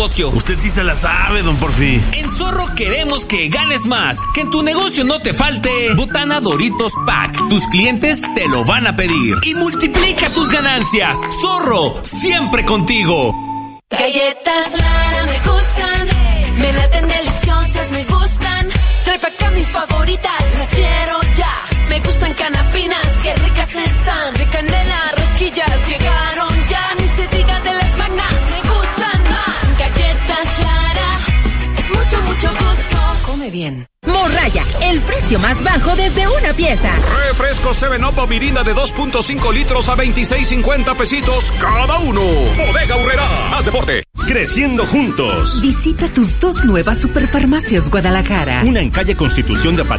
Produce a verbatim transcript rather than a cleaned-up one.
Usted sí se la sabe, don Porfi. En Zorro queremos que ganes más, que en tu negocio no te falte Botana Doritos Pack. Tus clientes te lo van a pedir y multiplica tus ganancias. Zorro, siempre contigo. Galletas Lara me gustan, me laten deliciosas, me gustan. Trae pa' acá mis favoritas, las quiero ya. Me gustan canapinas, qué ricas están. De canela, rosquillas, llegaron ya. Ni se diga de las magnas, me gustan más. Galletas Lara, es mucho, mucho gusto. Come bien. Morraya, el precio más bajo desde una pieza. Refresco seven up o Mirinda de dos punto cinco litros a veintiséis cincuenta pesitos cada uno. Bodega Aurrerá, más deporte. Creciendo juntos. Visita tus dos nuevas Superfarmacias Guadalajara. Una en calle Constitución de